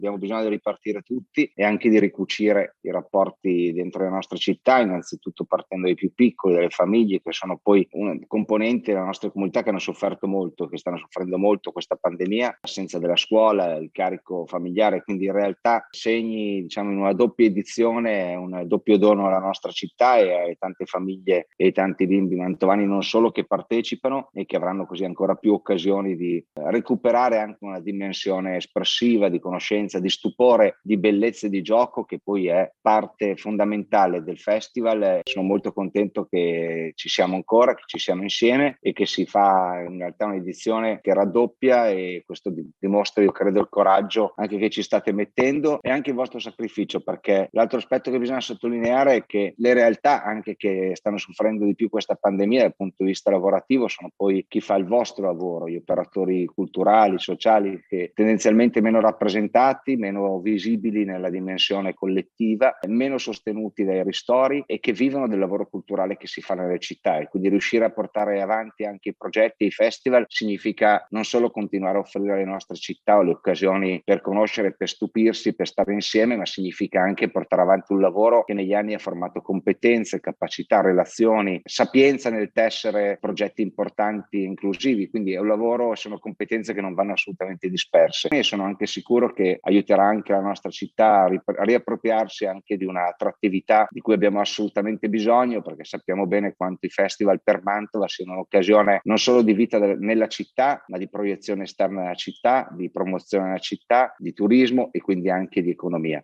abbiamo bisogno di ripartire tutti e anche di ricucire i rapporti dentro le nostre città, innanzitutto partendo dai più piccoli, dalle famiglie, che sono poi una componente della nostra comunità che hanno sofferto molto, che stanno soffrendo molto questa pandemia, l'assenza della scuola, il carico familiare, quindi in realtà segni, diciamo, in una doppia edizione, un doppio dono alla nostra città e alle tante famiglie e ai tanti bimbi mantovani non solo che partecipano e che avranno così ancora più occasioni di recuperare anche una dimensione espressiva, di conoscenza, di stupore, di bellezza e di gioco, che poi è parte fondamentale del festival. Sono molto contento che ci siamo ancora, che ci siamo insieme e che si fa in realtà un'edizione che raddoppia, e questo dimostra, io credo, il coraggio anche che ci state mettendo e anche il vostro sacrificio, perché l'altro aspetto che bisogna sottolineare è che le realtà anche che stanno soffrendo di più questa pandemia dal punto di vista lavorativo sono poi chi fa il vostro lavoro, gli operatori culturali, sociali, che tendenzialmente meno rappresentati, meno visibili nella dimensione collettiva, meno sostenuti dai ristori e che vivono del lavoro culturale che si fa nelle città. E quindi riuscire a portare avanti anche i progetti e i festival significa non solo continuare a offrire alle nostre città o le occasioni per conoscere, per stupirsi, per stare insieme, ma significa anche portare avanti un lavoro che negli anni ha formato competenze, capacità, relazioni, sapienza nel tessere progetti importanti e inclusivi. Quindi è un lavoro, sono competenze che non vanno assolutamente disperse, e sono anche sicuro che aiuterà anche la nostra città a riappropriarsi anche di un'attrattività di cui abbiamo assolutamente bisogno, perché sappiamo bene quanto i festival per Mantova siano un'occasione non solo di vita nella città, ma di proiezione esterna della città, di promozione della città, di turismo e quindi anche di economia.